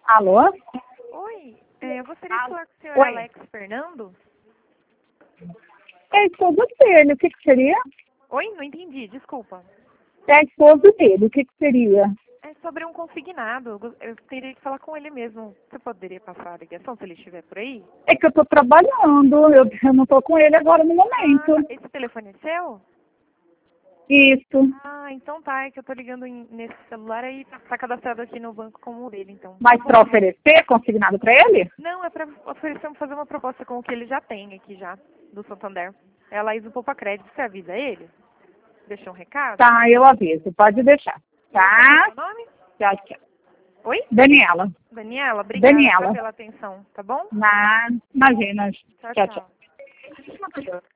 Alô? Oi, eu gostaria de falar com o senhor Oi. Alex Fernando. É a esposa dele, o que seria? Oi, não entendi, desculpa. É a esposa dele, o que seria? É sobre um consignado. Eu teria que falar com ele mesmo. Você poderia passar a ligação se ele estiver por aí? É que eu tô trabalhando, eu não tô com ele agora no momento. Esse telefone é seu? Isso. Então tá, é que eu tô ligando nesse celular aí, tá cadastrado aqui no banco como o dele, então. Mas para oferecer consignado para ele? Não, é pra fazer uma proposta com o que ele já tem aqui já, do Santander. É a Laís do Poupa Crédito, você avisa ele? Deixou um recado? Tá, eu aviso, pode deixar. Qual é Tá? o seu nome? Tchau, tchau. Oi? Daniela. Daniela, obrigada Daniela. pela atenção, tá bom? Imagina. Tchau, Tchau, tchau. tchau.